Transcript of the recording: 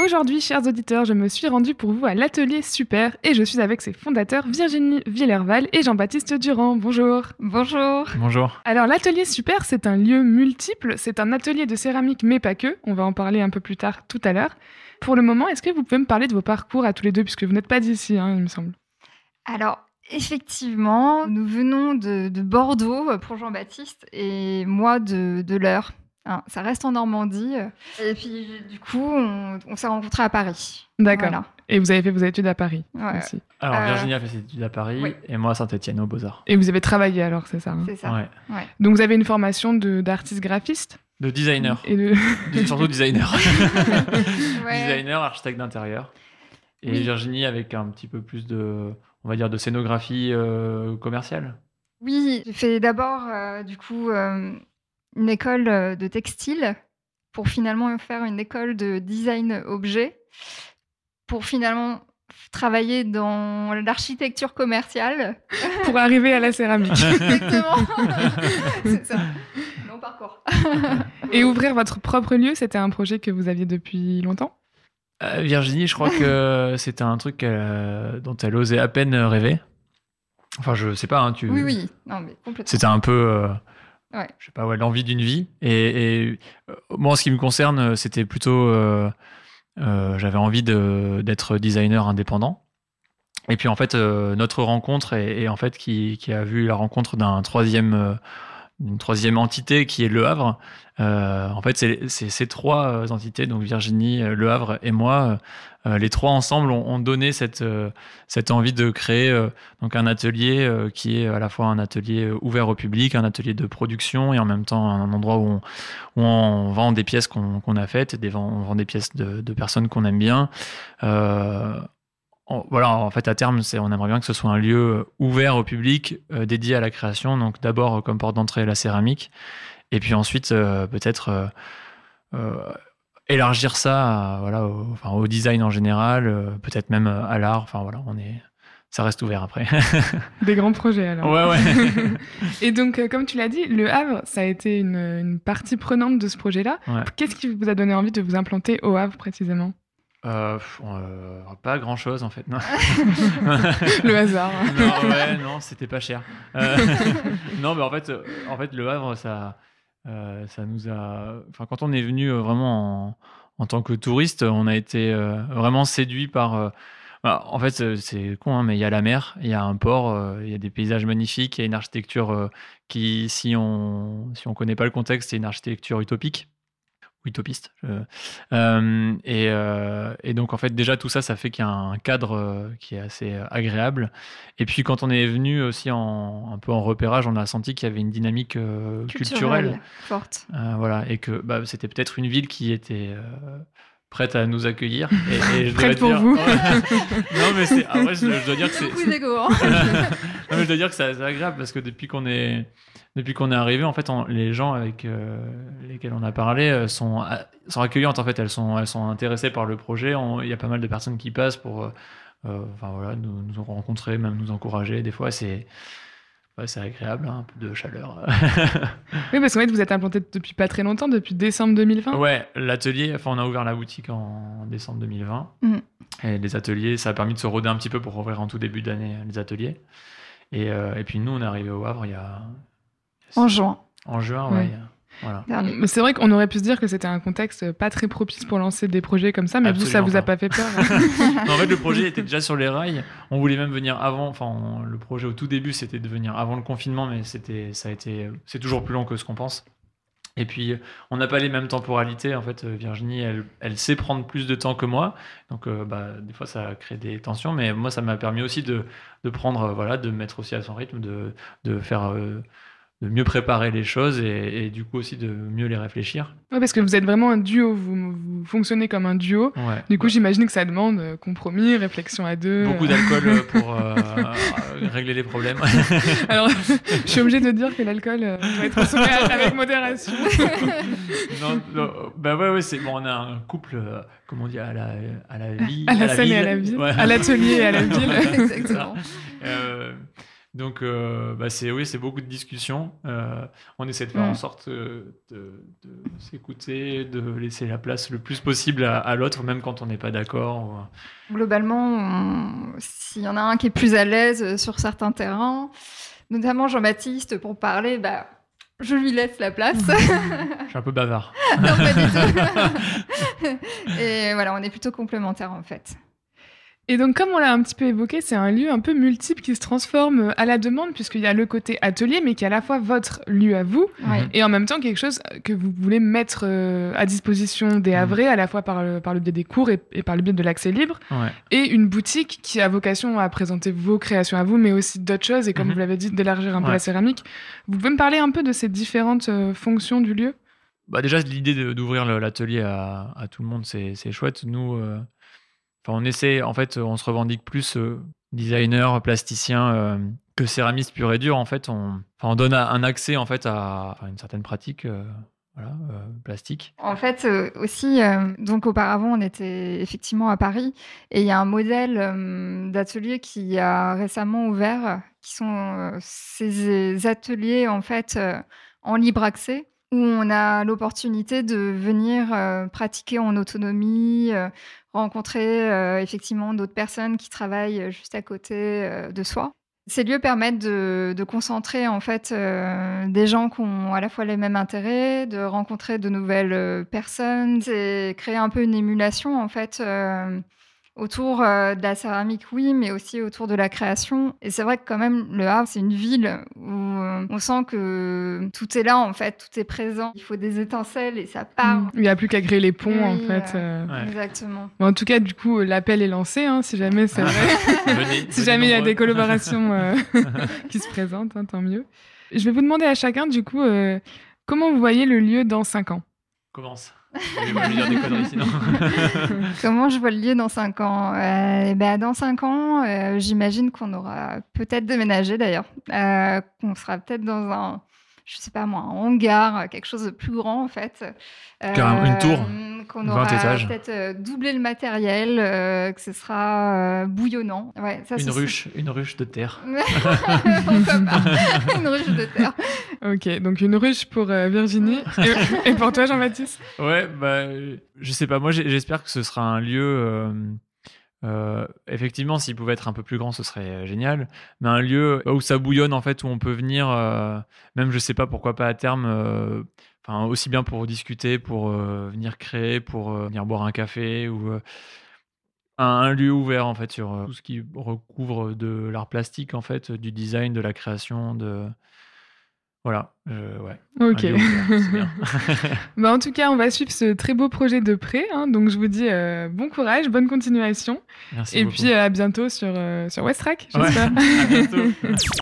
Aujourd'hui, chers auditeurs, je me suis rendue pour vous à l'Atelier Super et je suis avec ses fondateurs Virginie Villerval et Jean-Baptiste Durand. Bonjour. Bonjour. Bonjour. Alors l'Atelier Super, c'est un lieu multiple, c'est un atelier de céramique mais pas que, on va en parler un peu plus tard tout à l'heure. Pour le moment, est-ce que vous pouvez me parler de vos parcours à tous les deux, puisque vous n'êtes pas d'ici, il me semble. Alors, effectivement, nous venons de Bordeaux pour Jean-Baptiste et moi de l'Eure. Ça reste en Normandie. Et puis, du coup, on s'est rencontrés à Paris. D'accord. Voilà. Et vous avez fait vos études à Paris aussi. Alors, Virginie a fait ses études à Paris et moi à Saint-Étienne, aux Beaux-Arts. Et vous avez travaillé alors, c'est ça C'est ça. Ouais. Donc, vous avez une formation d'artiste graphiste De designer. Et Surtout designer. Ouais. Designer, architecte d'intérieur. Et Oui. Virginie avec un petit peu plus de, on va dire, de scénographie commerciale. Oui, j'ai fait d'abord, une école de textile pour finalement faire une école de design objet pour finalement travailler dans l'architecture commerciale. pour arriver à la céramique. Exactement. C'est ça. Long parcours. Et ouvrir votre propre lieu, c'était un projet que vous aviez depuis longtemps ? Virginie, je crois que c'était un truc dont elle osait à peine rêver. Enfin, je sais pas. Oui. Non, mais complètement. C'était un peu, Ouais. je sais pas, l'envie d'une vie. Et moi, en ce qui me concerne, c'était plutôt, j'avais envie d'être designer indépendant. Et puis en fait, notre rencontre et en fait qui a vu la rencontre d'une troisième entité qui est Le Havre. En fait, c'est ces trois entités, donc Virginie, Le Havre et moi, les trois ensemble ont donné cette envie de créer donc un atelier qui est à la fois un atelier ouvert au public, un atelier de production et en même temps un endroit où on vend des pièces qu'on a faites, on vend des pièces de personnes qu'on aime bien. Voilà, en fait, à terme, on aimerait bien que ce soit un lieu ouvert au public, dédié à la création. Donc, d'abord, comme porte d'entrée, la céramique. Et puis ensuite, peut-être élargir ça au design en général, peut-être même à l'art. Enfin, voilà, ça reste ouvert après. Des grands projets, alors. Ouais. Et donc, comme tu l'as dit, Le Havre, ça a été une partie prenante de ce projet-là. Ouais. Qu'est-ce qui vous a donné envie de vous implanter au Havre, précisément ? Pas grand chose en fait. Non. Le hasard. Non, c'était pas cher. Non, mais en fait, Le Havre, ça nous a. Enfin, quand on est venu vraiment en tant que touriste, on a été vraiment séduit par. En fait, c'est con, mais il y a la mer, il y a un port, il y a des paysages magnifiques, il y a une architecture qui, si on connaît pas le contexte, c'est une architecture utopique. Utopiste. Et donc, en fait, déjà, tout ça fait qu'il y a un cadre qui est assez agréable. Et puis, quand on est venu aussi un peu en repérage, on a senti qu'il y avait une dynamique culturelle forte. voilà, et que c'était peut-être une ville qui était prête à nous accueillir. Et Prête pour vous. Non, mais après, je dois dire que c'est... Beaucoup d'égo, hein. Non, mais je dois dire que c'est agréable parce que depuis qu'on est arrivé, en fait, les gens avec lesquels on a parlé sont accueillantes. En fait, elles sont intéressées par le projet. Il y a pas mal de personnes qui passent pour nous rencontrer, même nous encourager. Des fois, c'est agréable, un peu de chaleur. Oui, parce qu'en fait, vous êtes implanté depuis pas très longtemps, depuis décembre 2020. Ouais, l'atelier, on a ouvert la boutique en décembre 2020. Et les ateliers, ça a permis de se roder un petit peu pour ouvrir en tout début d'année les ateliers. Et puis nous, on est arrivé au Havre il y a... En juin. En juin, Ouais. Voilà. Mais c'est vrai qu'on aurait pu se dire que c'était un contexte pas très propice pour lancer des projets comme ça, mais vous, ça vous a pas fait peur. Non, en fait, le projet était déjà sur les rails. On voulait même venir avant. Le projet au tout début, c'était de venir avant le confinement, mais c'est toujours plus long que ce qu'on pense. Et puis, on n'a pas les mêmes temporalités. En fait, Virginie, elle sait prendre plus de temps que moi. Donc, des fois, ça crée des tensions. Mais moi, ça m'a permis aussi de prendre, de me mettre aussi à son rythme, de faire... de mieux préparer les choses et du coup aussi de mieux les réfléchir. Ouais, parce que vous êtes vraiment un duo, vous fonctionnez comme un duo. Ouais. Du coup, j'imagine que ça demande compromis, réflexion à deux. Beaucoup d'alcool pour régler les problèmes. Alors, je suis obligée de dire que l'alcool doit être consommé avec modération. Ouais, c'est bon. On a un couple, comment on dit, à la vie, à la scène et à la ville, ouais. À l'atelier et à la ville. Exactement. Donc, c'est beaucoup de discussions. On essaie de faire en sorte de s'écouter, de laisser la place le plus possible à l'autre, même quand on n'est pas d'accord. Globalement, s'il y en a un qui est plus à l'aise sur certains terrains, notamment Jean-Baptiste, pour parler, je lui laisse la place. Je suis un peu bavard. Non, pas du tout. Et voilà, on est plutôt complémentaires en fait. Et donc, comme on l'a un petit peu évoqué, c'est un lieu un peu multiple qui se transforme à la demande, puisqu'il y a le côté atelier, mais qui est à la fois votre lieu à vous, et en même temps quelque chose que vous voulez mettre à disposition des Havrais, à la fois par le biais des cours et par le biais de l'accès libre, et une boutique qui a vocation à présenter vos créations à vous, mais aussi d'autres choses, et comme vous l'avez dit, d'élargir un peu la céramique. Vous pouvez me parler un peu de ces différentes fonctions du lieu ? Déjà, l'idée d'ouvrir l'atelier à tout le monde, c'est chouette. Nous... on essaie, en fait, on se revendique plus designer, plasticien que céramiste pur et dur. En fait, on donne un accès en fait à une certaine pratique plastique. En fait, aussi, donc auparavant, on était effectivement à Paris et il y a un modèle d'atelier qui a récemment ouvert, qui sont ces ateliers en fait en libre accès, où on a l'opportunité de venir pratiquer en autonomie, rencontrer effectivement d'autres personnes qui travaillent juste à côté de soi. Ces lieux permettent de concentrer en fait des gens qui ont à la fois les mêmes intérêts, de rencontrer de nouvelles personnes. C'est créer un peu une émulation en fait autour de la céramique, oui, mais aussi autour de la création. Et c'est vrai que quand même, Le Havre, c'est une ville où on sent que tout est là, en fait, tout est présent. Il faut des étincelles et ça part. Il n'y a plus qu'à créer les ponts, en fait. Exactement. Bon, en tout cas, du coup, l'appel est lancé, si jamais c'est vrai. Si jamais il y a des collaborations qui se présentent, tant mieux. Je vais vous demander à chacun, du coup, comment vous voyez le lieu dans 5 ans ? Commence. Je vais dire des conneries sinon. Comment je vois le lieu dans 5 ans ? Dans 5 ans, j'imagine qu'on aura peut-être déménagé d'ailleurs. Qu'on sera peut-être dans un, je sais pas moi, un hangar, quelque chose de plus grand en fait. Une tour. Qu'on aura peut-être doublé le matériel, que ce sera bouillonnant. Ouais, ça, une ruche de terre. Pourquoi pas ? Une ruche de terre. Ok, donc une ruche pour Virginie. Et pour toi, Jean-Baptiste ? Ouais, je sais pas. Moi, j'espère que ce sera un lieu. Effectivement, s'il pouvait être un peu plus grand, ce serait génial. Mais un lieu où ça bouillonne, en fait, où on peut venir, même, je sais pas, pourquoi pas à terme, aussi bien pour discuter, pour venir créer, pour venir boire un café, ou un lieu ouvert, en fait, sur tout ce qui recouvre de l'art plastique, en fait, du design, de la création, Voilà, Ok. Ouvert, c'est bien. En tout cas, on va suivre ce très beau projet de près. Donc, je vous dis bon courage, bonne continuation. Merci et beaucoup. puis, à bientôt sur Westrack, j'espère. À bientôt.